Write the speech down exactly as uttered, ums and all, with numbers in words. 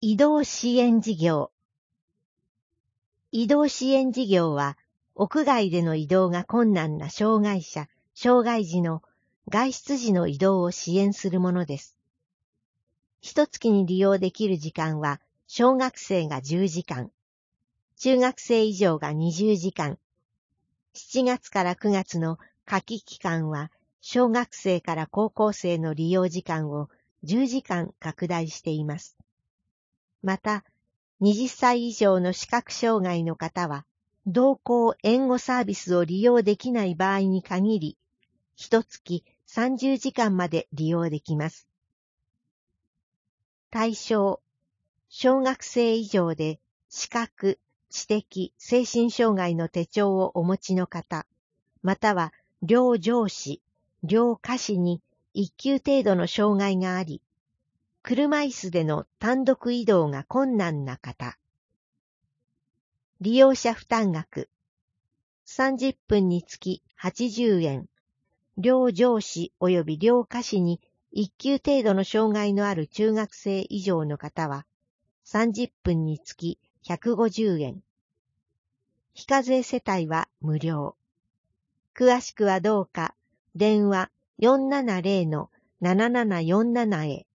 移動支援事業。移動支援事業は、屋外での移動が困難な障害者、障害児の外出時の移動を支援するものです。一月に利用できる時間は、小学生がじゅうじかん、中学生以上がにじゅうじかん、しちがつからくがつの夏季期間は、小学生から高校生の利用時間をじゅうじかん拡大しています。また、はたち以上の視覚障害の方は、同行援護サービスを利用できない場合に限り、一月さんじゅうじかんまで利用できます。対象、小学生以上で視覚、知的、精神障害の手帳をお持ちの方、または両上肢、両下肢に一級程度の障害があり、車椅子での単独移動が困難な方。利用者負担額。さんじゅっぷんにつきはちじゅうえん。両上肢及び両下肢に一級程度の障害のある中学生以上の方は、さんじゅっぷんにつきひゃくごじゅうえん。非課税世帯は無料。詳しくはどうか、電話 よんななゼロのななななよんなな へ。